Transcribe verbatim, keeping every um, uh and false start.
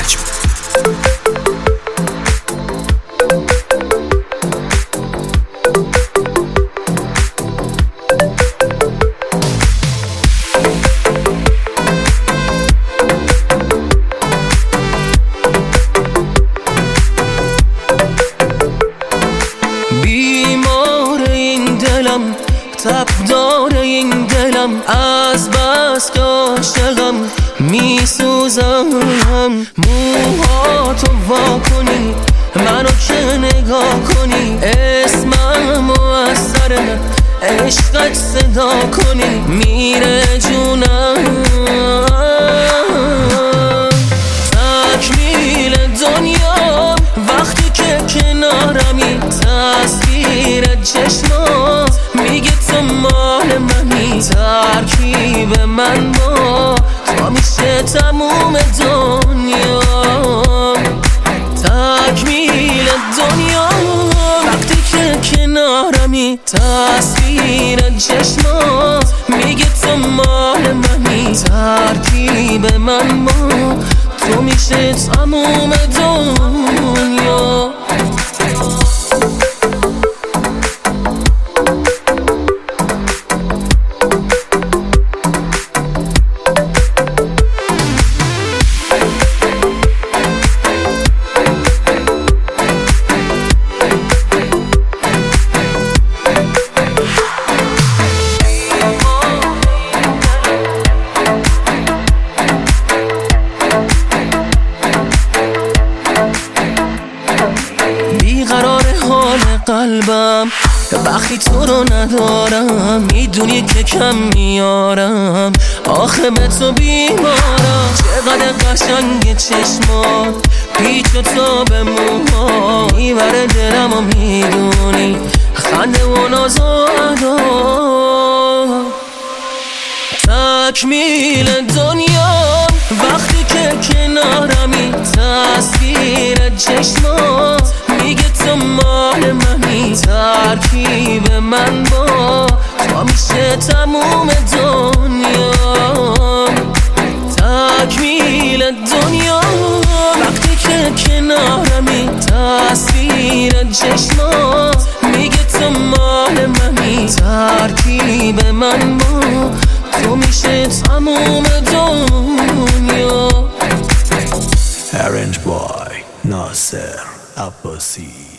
نجم. بیمار این دلم، تبدار این دلم، از بس که عاشقم میسوزم. موهاتو وا کنی، منو که نگاه کنی، اسممو از سر عشقت صدا کنی، میره جونم. تکمیل دنیا وقتی که کنارمی، تصویر چشمات میگه تو مال منی، ترکیب من با تو میشه تموم دنیا. تکمیل دنیا وقتی که کنارمی، تصویر چشمات میگه تو مال منی، ترکیب من با تو میشه تموم دنیا. بیقرار حال قلبم وقتی تو رو ندارم، میدونی که کم میارم، آخه به تو بیمارم. چقدر قشنگ چشمات، پیچ و تاب موها، میبره دلم و میدونی خنده و ناز و ادا. تکمیل دنیا وقتی که کنارمی، تصویر چشمات میگه تو مال منی، ترکیب من با تو میشه تموم دنیا. تکمیل دنیا وقتی که کنارمی، تصویر چشمات میگه تو مال منی، ترکیب من با تو میشه تموم دنیا. Arranged by Nasser Abbasi.